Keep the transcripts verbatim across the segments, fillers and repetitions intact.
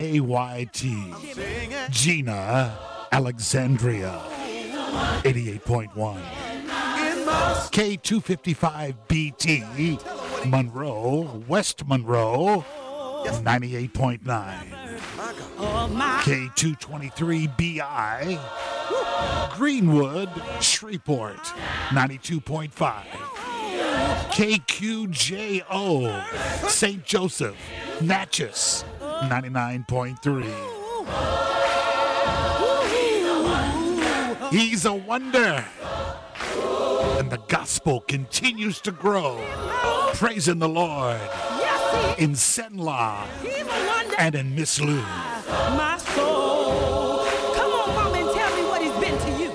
A Y T, Gina, Alexandria, eighty-eight point one. K two fifty-five B T, Monroe, West Monroe, ninety-eight point nine. K two twenty-three B I, Greenwood, Shreveport, ninety-two point five. K Q J O, Saint Joseph, Natchez, ninety-nine point three. He's a wonder. And the gospel continues to grow. Praising the Lord in Senla and in Miss Lou. My soul. Come on, mom, and tell me what he's been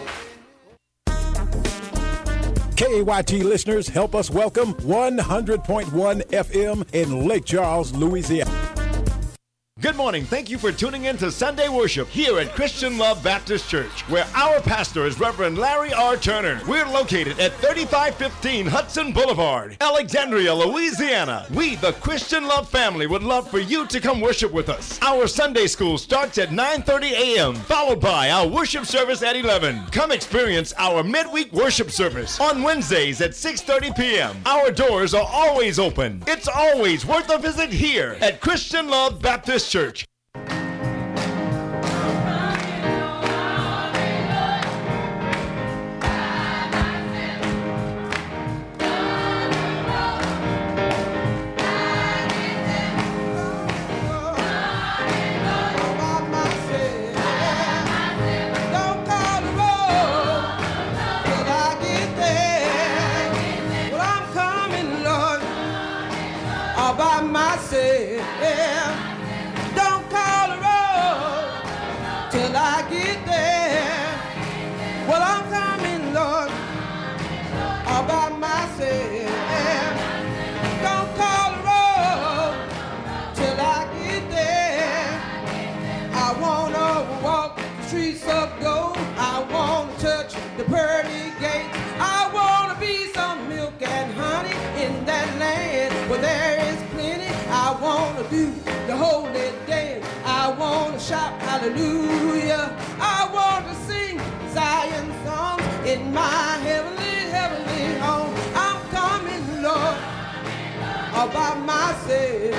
to you. K A Y T listeners, help us welcome one hundred point one F M in Lake Charles, Louisiana. Good morning. Thank you for tuning in to Sunday Worship here at Christian Love Baptist Church, where our pastor is Reverend Larry R. Turner. We're located at thirty-five fifteen Hudson Boulevard, Alexandria, Louisiana. We, the Christian Love family, would love for you to come worship with us. Our Sunday school starts at nine thirty a.m., followed by our worship service at eleven. Come experience our midweek worship service on Wednesdays at six thirty p.m. Our doors are always open. It's always worth a visit here at Christian Love Baptist Church. The pearly gates. I want to be some milk and honey in that land where there is plenty. I want to do the holy dance. I want to shout hallelujah. I want to sing Zion songs in my heavenly, heavenly home. I'm coming, Lord, all by myself.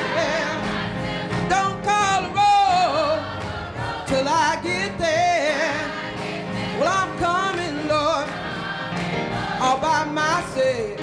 Don't call the road till I get there. Well, I'm coming, Lord, all by myself.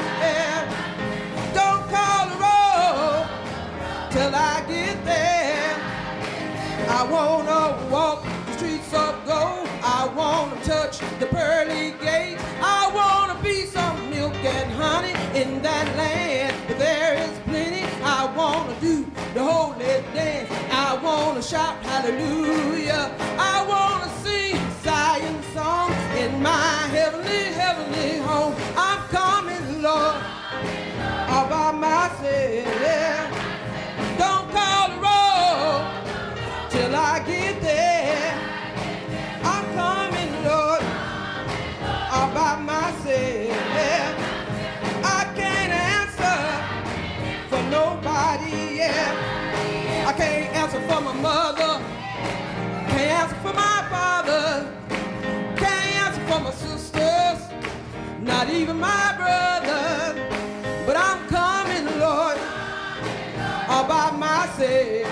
Don't call the road till I get there. I wanna walk the streets of gold. I wanna touch the pearly gates. I wanna be some milk and honey in that land where there is plenty. I wanna do the holy dance. I wanna shout hallelujah. I wanna sing Zion song in my heavenly, heavenly home. I'm coming, Lord, all by myself. Don't call the road till I get there. I'm coming, Lord, all by myself. I can't answer for nobody, yeah. I can't answer for my mother. Can't answer for my father. Can't answer for my sisters. Not even my brother. But I'm coming, Lord, all by myself.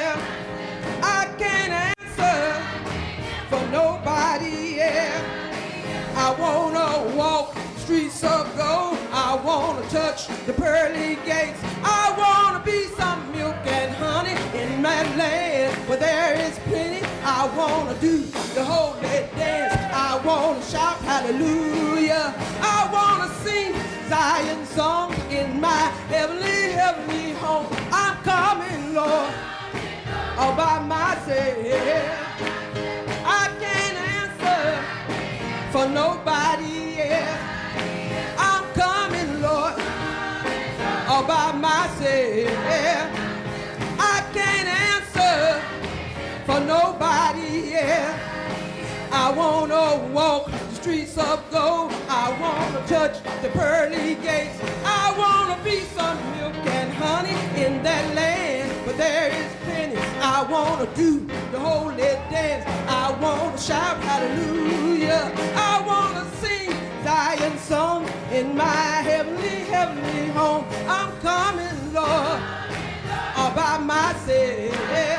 I can't answer for nobody, yeah. I wanna walk the streets of gold. I wanna touch the pearly gates. I wanna be some milk and honey in my land where there is plenty. I wanna do the holy dance. I wanna shout hallelujah. I wanna sing Zion songs in my heavenly, heavenly home. I'm coming, Lord, all by myself. I can't answer for nobody, yeah. I'm coming, Lord, all by myself. I can't answer for nobody, yeah. I wanna walk the streets of gold. I wanna touch the pearly gates. I wanna be some milk and honey in that land, but there is plenty. I I want to do the holy dance. I want to shout hallelujah. I want to sing Zion's song in my heavenly, heavenly home. I'm coming, Lord, all by myself.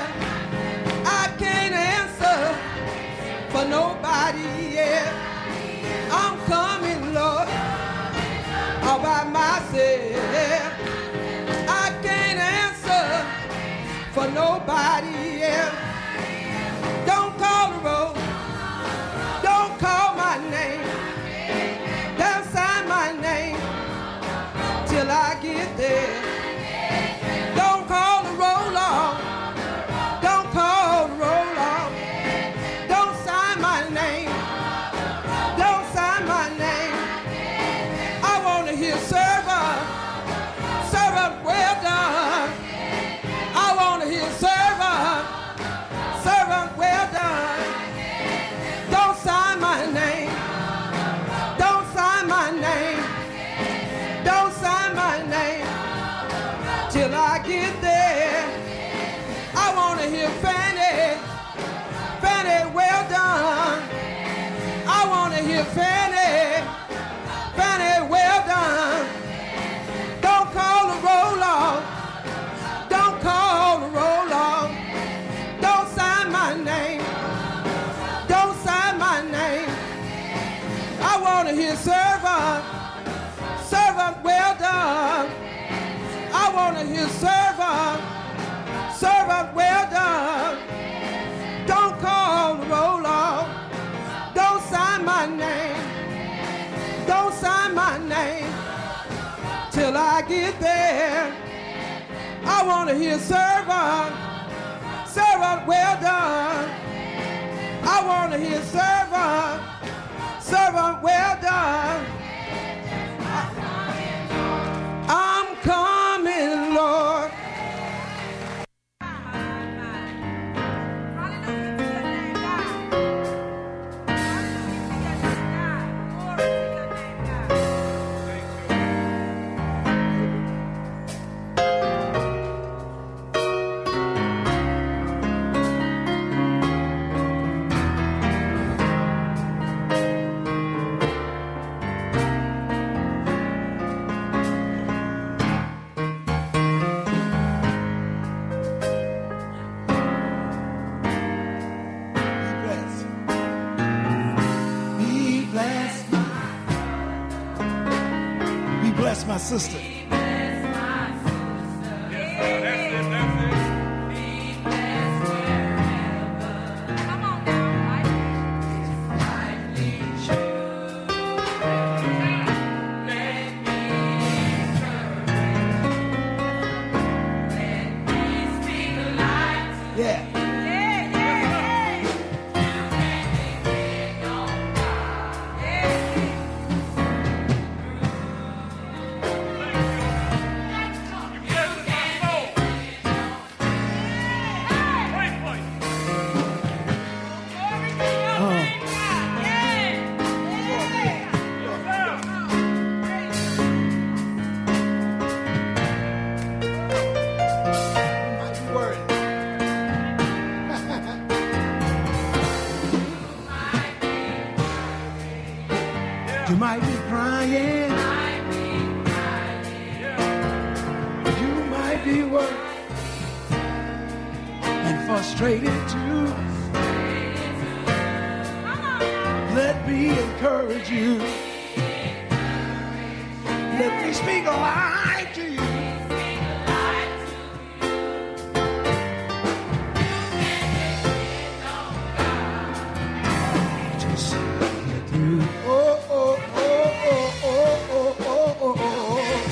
I can't answer for nobody else. I'm coming, Lord, all by myself. I can't answer for nobody else. Don't call the road. Don't call my name. Don't sign my name till I get there. Don't call the roll off. Don't call the roll off. Don't sign my name. Don't sign my name. I want to hear servant, servant well done. I want to hear servant, servant well done. Don't sign my name. Don't sign my name. Don't sign my name till I get there. I want to hear Fanny, Fanny well done. I want to hear Fanny, Fanny well done. Don't call the roll off. Don't call the roll off. Don't sign my name. Don't sign my name. I want to hear servant, servant well done. I want to hear servant, servant well done. Don't call the roll off. Don't sign my name. Don't sign my name till I get there. I want to hear servant, servant well done. I want to hear servant, servant well done. I'm coming, Lord. Bless my sister. You might be crying. You might be worried and frustrated too. Let me encourage you. Let me speak life to you. Just get through. Oh, oh, oh, oh, oh, oh, oh, oh,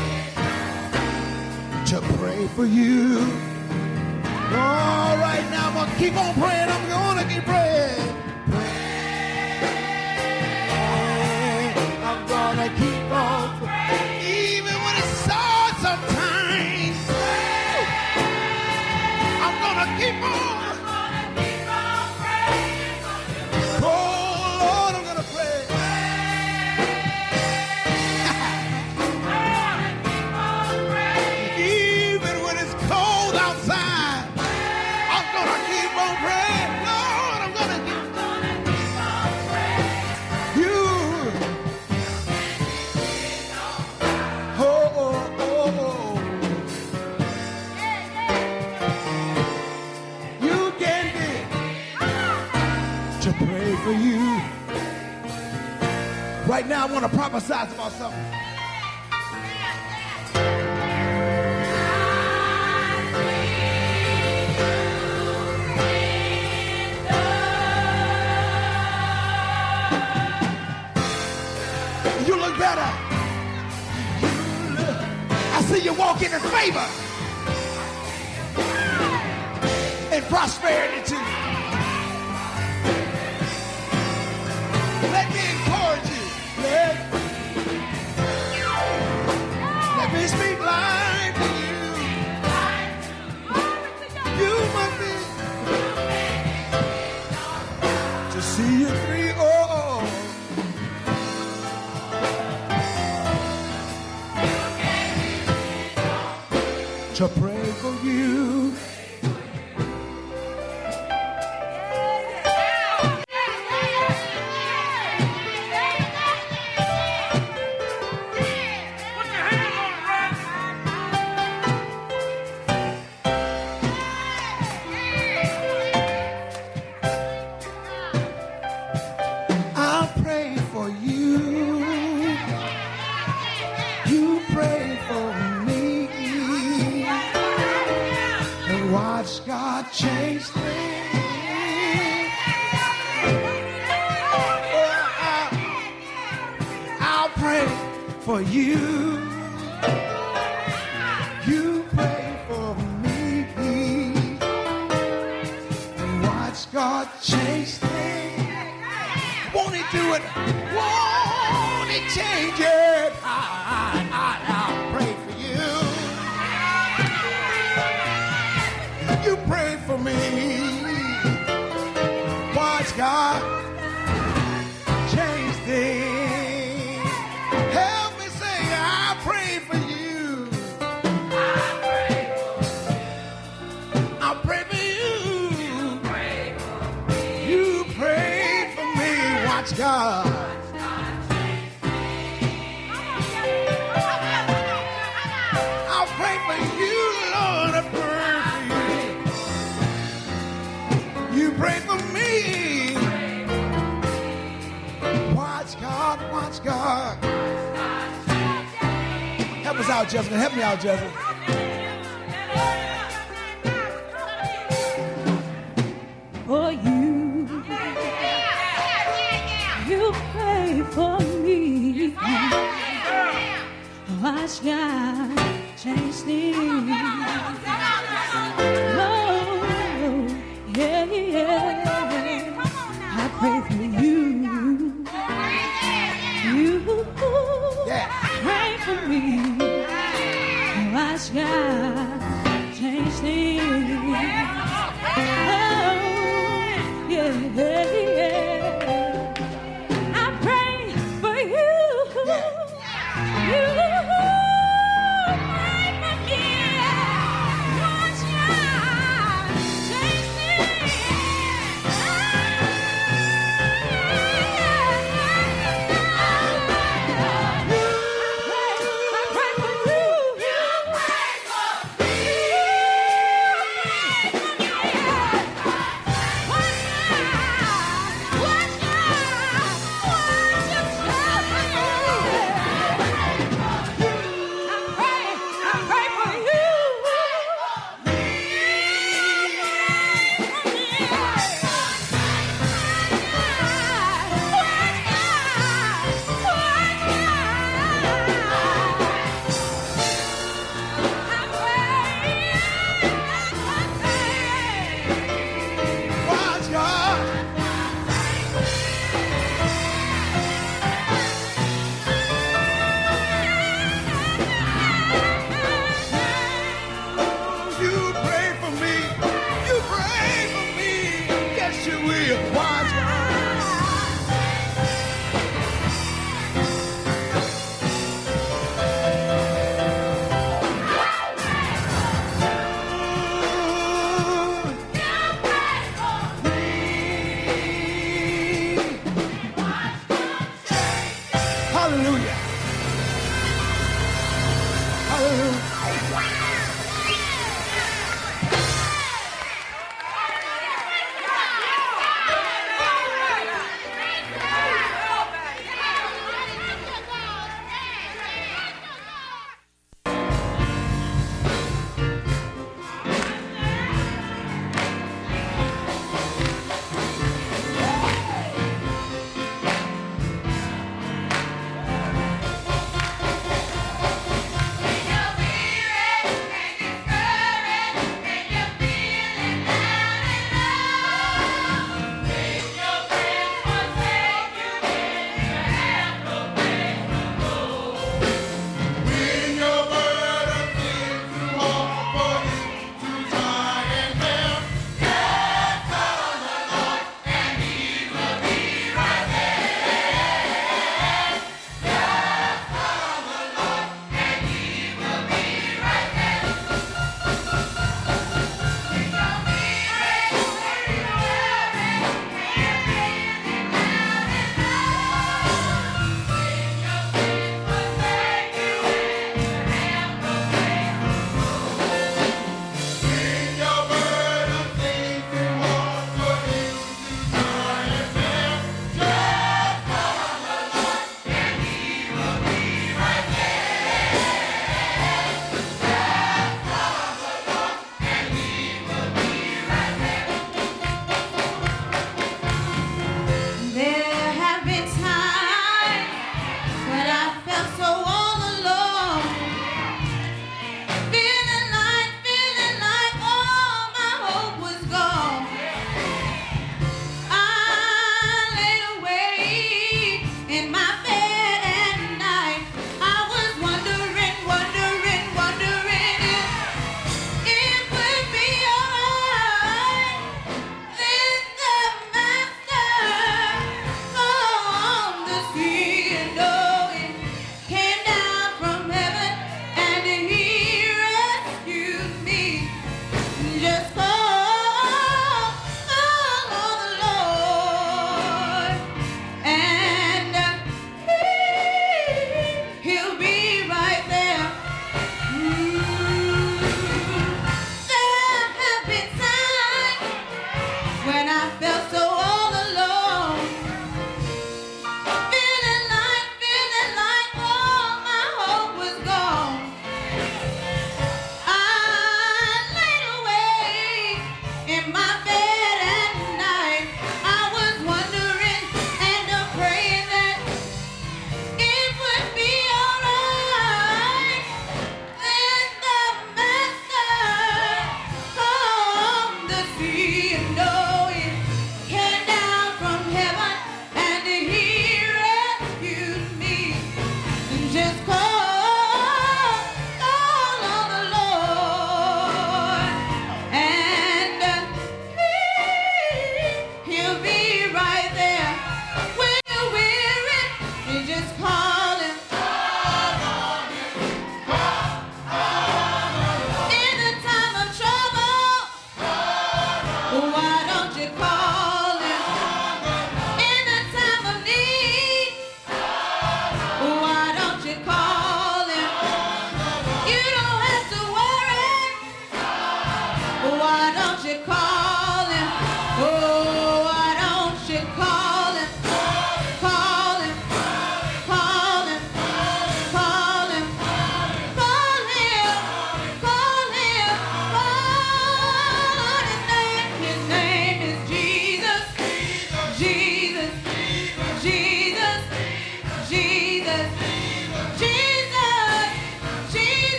oh. To pray for you. All right, now I'm gonna keep on praying. I'm gonna keep praying. I'm gonna keep on praying, even when it's hard sometimes. I'm gonna keep on. Oh Lord, I'm gonna pray. Even when it's cold outside, to pray for you. Right now, I want to prophesy about something. You look better. You look, I see you walking in favor and prosperity too. Let me encourage you. Let, let me speak life to you. You must be to see you through. Oh, to pray for you. I'll pray for you. You pray for me. And watch God change things. Oh, I'll, I'll pray for you. You pray for me. And watch God change things. Won't he do it? Won't he change it? I, I, I, I'll pray for you. You pray for me. Watch God change things. Help me say, I pray for you. I pray for you. You pray for me. Watch God. I'll pray for you, Lord. I pray for you. You pray for me. Watch God, watch God. Help us out, Jessica. Help me out, Jessica. For you, you pray for me. Watch God change things. Oh, yeah, yeah. I pray for you. You pray for me. Watch God change things. Oh, yeah, yeah. I pray for you. You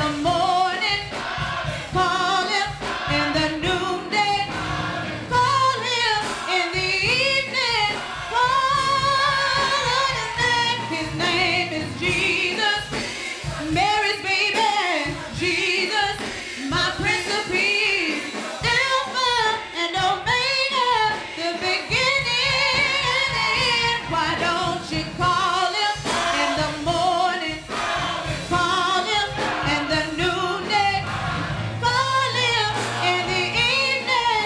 the morning, call him in the noonday, call him in the evening, call his name. His name is Jesus, Mary's baby, Jesus, my Prince of Peace, Alpha and Omega, the beginning and the end. Why don't you call him in the morning, call him in the noonday, call him in the evening,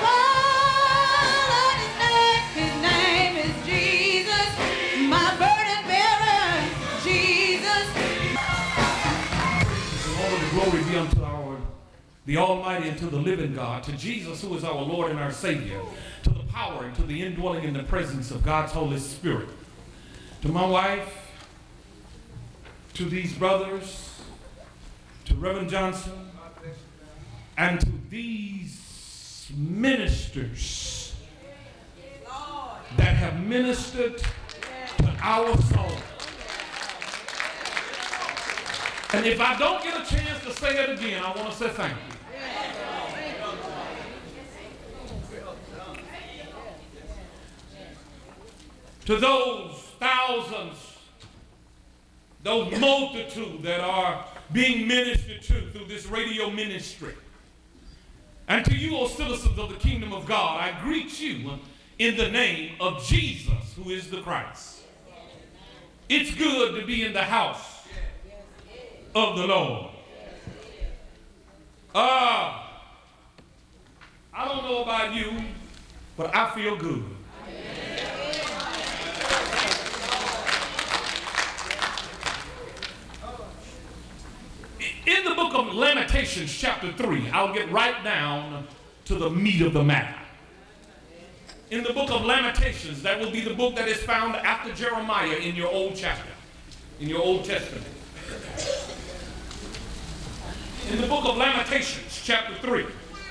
call his name. His name is Jesus, my burden bearer, Jesus. All of the glory be unto our, the Almighty, and to the living God, to Jesus, who is our Lord and our Savior, to the power and to the indwelling in the presence of God's Holy Spirit, to my wife, to these brothers, to Reverend Johnson, and to these ministers that have ministered to our soul. And if I don't get a chance to say it again, I want to say thank you. To those thousands, those multitudes that are being ministered to through this radio ministry. And to you, O citizens of the kingdom of God, I greet you in the name of Jesus, who is the Christ. It's good to be in the house of the Lord. Ah, uh, I don't know about you, but I feel good. In the book of Lamentations, chapter three, I'll get right down to the meat of the matter. In the book of Lamentations, that will be the book that is found after Jeremiah in your Old chapter, in your Old Testament. In the book of Lamentations, chapter three.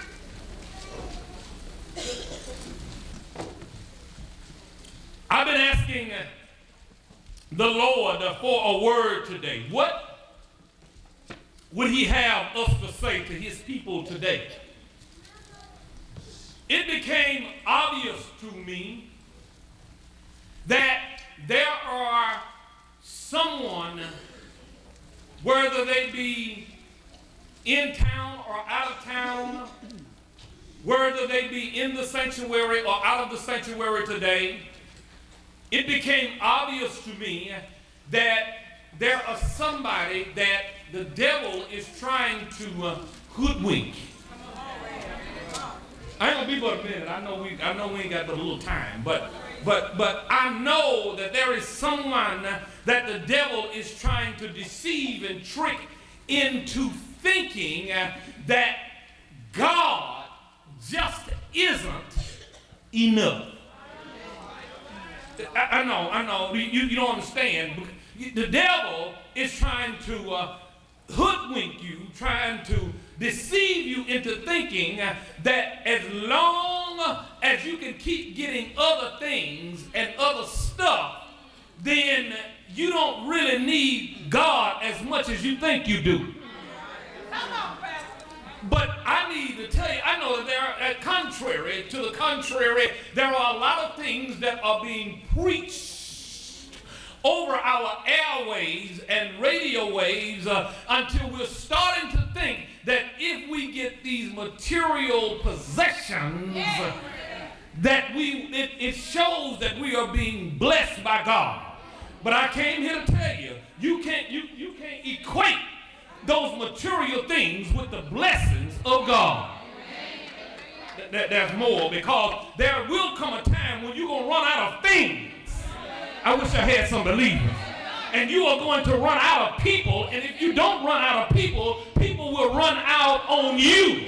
I've been asking the Lord for a word today. What would he have us to say to his people today? It became obvious to me that there are someone, whether they be in town or out of town, whether they be in the sanctuary or out of the sanctuary today, it became obvious to me that there are somebody that the devil is trying to uh, hoodwink. I ain't gonna be but a minute. I know we I know we ain't got but a little time, but but but I know that there is someone that the devil is trying to deceive and trick into thinking uh, that God just isn't enough. I, I know, I know, you, you don't understand. The devil is trying to uh, hoodwink you, trying to deceive you into thinking uh, that as long as you can keep getting other things and other stuff, then you don't really need God as much as you think you do. But I need to tell you, I know that there are, uh, contrary to the contrary, there are a lot of things that are being preached over our airwaves and radio waves uh, until we're starting to think that if we get these material possessions, uh, that we it, it shows that we are being blessed by God. But I came here to tell you, you can't you you can't equate those material things with the blessings of God. Th- th- there's more, because there will come a time when you're going to run out of things. I wish I had some believers. And you are going to run out of people, and if you don't run out of people, people will run out on you.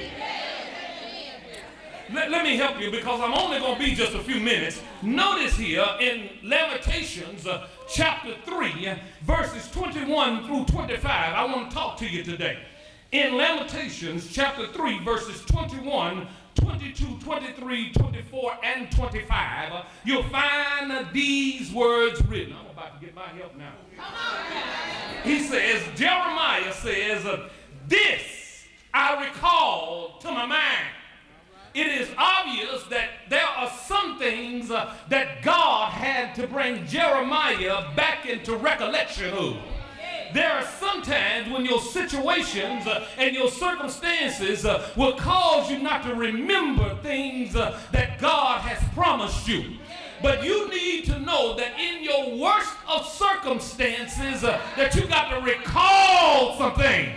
Let, let me help you, because I'm only going to be just a few minutes. Notice here in Lamentations uh, chapter three, uh, verses twenty-one through twenty-five, I want to talk to you today. In Lamentations chapter three, verses twenty-one to twenty-two, twenty-three, twenty-four, and twenty-five, uh, you'll find uh, these words written. I'm about to get my help now. He says, Jeremiah says, uh, this I recall to my mind. It is obvious that there are some things uh, that God had to bring Jeremiah back into recollection of. There are sometimes when your situations uh, and your circumstances uh, will cause you not to remember things uh, that God has promised you. But you need to know that in your worst of circumstances uh, that you got to recall some things.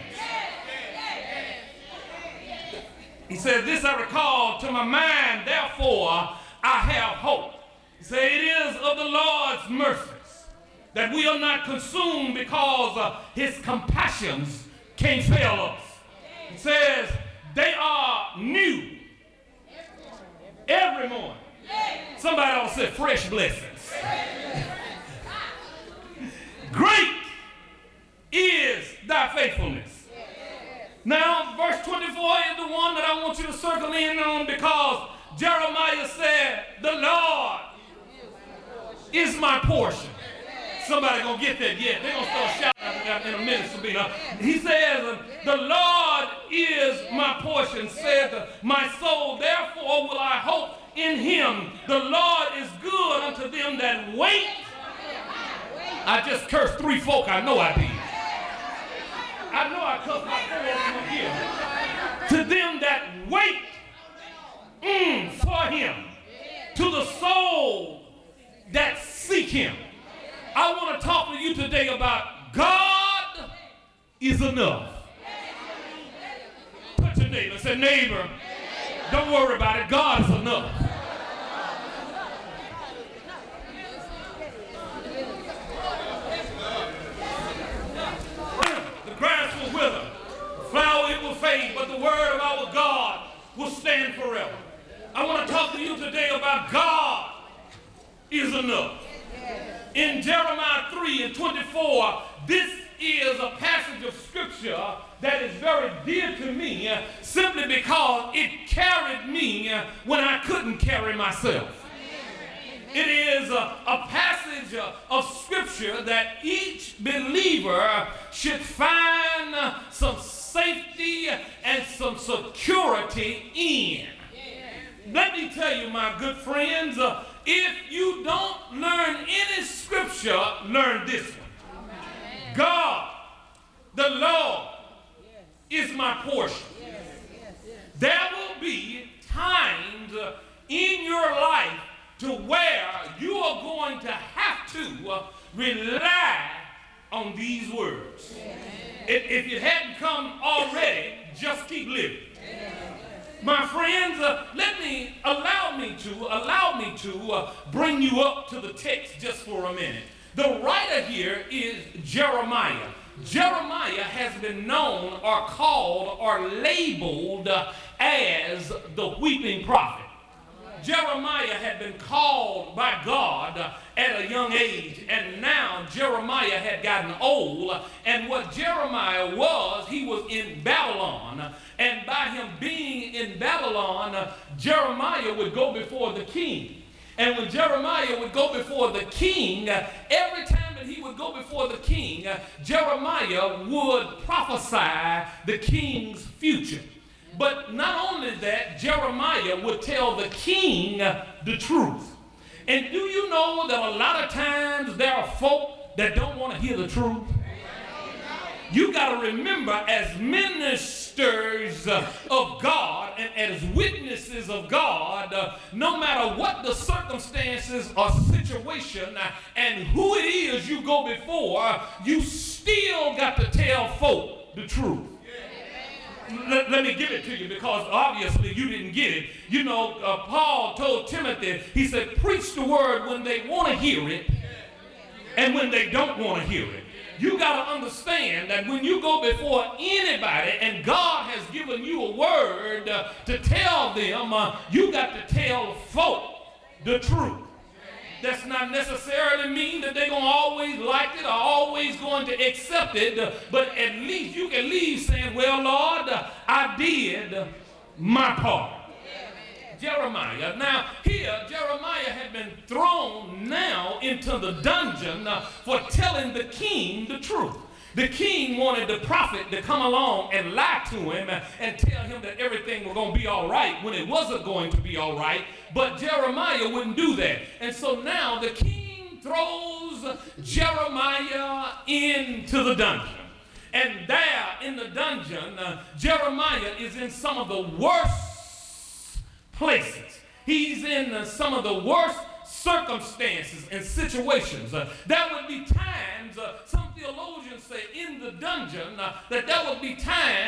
He said, this I recall to my mind, therefore I have hope. He said, it is of the Lord's mercies that we are not consumed because uh, his compassions can't fail us. He says, they are new every morning. Somebody else said fresh blessings. Great is thy faithfulness. Now, verse twenty-four is the one that I want you to circle in on, because Jeremiah said, the Lord is my portion. Somebody gonna get that yet. They're gonna start shouting in a minute, Sabina. He says, the Lord is my portion, said my soul, therefore will I hope in him. The Lord is good unto them that wait. I just cursed three folk, I know I did. I know I cussed my four of them here. To them that wait mm, for him, to the soul that seek him. I want to talk to you today about God is enough. Touch your neighbor. Say, neighbor, don't worry about it. God is enough. Flower it will fade, but the word of our God will stand forever. I want to talk to you today about God is enough. In Jeremiah three and twenty-four, this is a passage of scripture that is very dear to me uh, simply because it carried me uh, when I couldn't carry myself. It is a, a passage uh, of scripture that each believer should find uh, some safety and some security in. Let me tell you, my good friends, uh, if you don't learn any scripture, learn this one. God, the Lord, is my portion. There will be times uh, in your life to where you are going to have to uh, rely on these words. If, if it hadn't come already, just keep living. My friends, uh, let me, allow me to, allow me to uh, bring you up to the text just for a minute. The writer here is Jeremiah. Jeremiah has been known or called or labeled uh, as the weeping prophet. Jeremiah had been called by God uh, at a young age, and now Jeremiah had gotten old, and what Jeremiah was, he was in Babylon, and by him being in Babylon, uh, Jeremiah would go before the king. And when Jeremiah would go before the king, uh, every time that he would go before the king, uh, Jeremiah would prophesy the king's future. But not only that, Jeremiah would tell the king the truth. And do you know that a lot of times there are folk that don't want to hear the truth? You got to remember, as ministers uh, of God and as witnesses of God, uh, no matter what the circumstances or situation uh, and who it is you go before, you still got to tell folk the truth. Let, let me give it to you, because obviously you didn't get it. You know, uh, Paul told Timothy, he said, preach the word when they want to hear it and when they don't want to hear it. You got to understand that when you go before anybody and God has given you a word uh, to tell them, uh, you got to tell folk the truth. That's not necessarily mean that they're going to always like it or always going to accept it, uh, but at least you can leave saying, well, Lord, uh, I did my part. Jeremiah. Now, here, Jeremiah had been thrown now into the dungeon uh, for telling the king the truth. The king wanted the prophet to come along and lie to him uh, and tell him that everything was going to be all right when it wasn't going to be all right. But Jeremiah wouldn't do that. And so now the king throws Jeremiah into the dungeon. And there in the dungeon, uh, Jeremiah is in some of the worst places. He's in uh, some of the worst circumstances and situations. Uh, there would be times, uh, some theologians say in the dungeon, uh, that there would be times